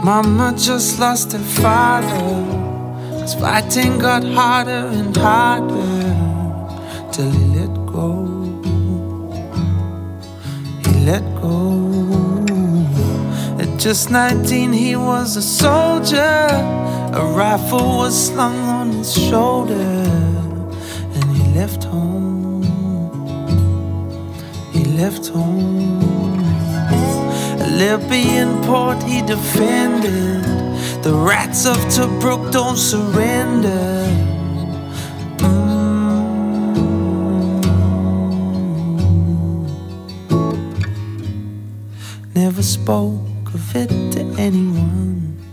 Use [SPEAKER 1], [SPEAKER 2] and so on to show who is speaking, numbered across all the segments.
[SPEAKER 1] Mama just lost her father, 'cause fighting got harder and harder till he let go. He let go. At just 19 he was a soldier. A rifle was slung on his shoulder, and he left home. He left home. A Libyan port he defended. The rats of Tobruk don't surrender. Never spoke of it to anyone.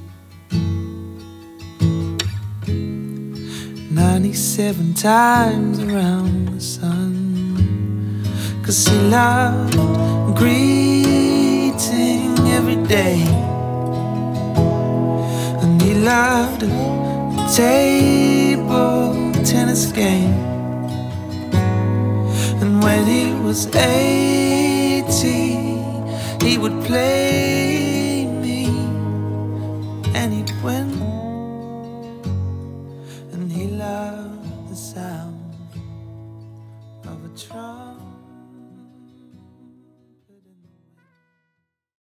[SPEAKER 1] 97 times around the sun, 'cause he loved greeting every day, and he loved a table tennis game. And when he was 80, he would play me, and he'd win. And he loved the sound of a drum.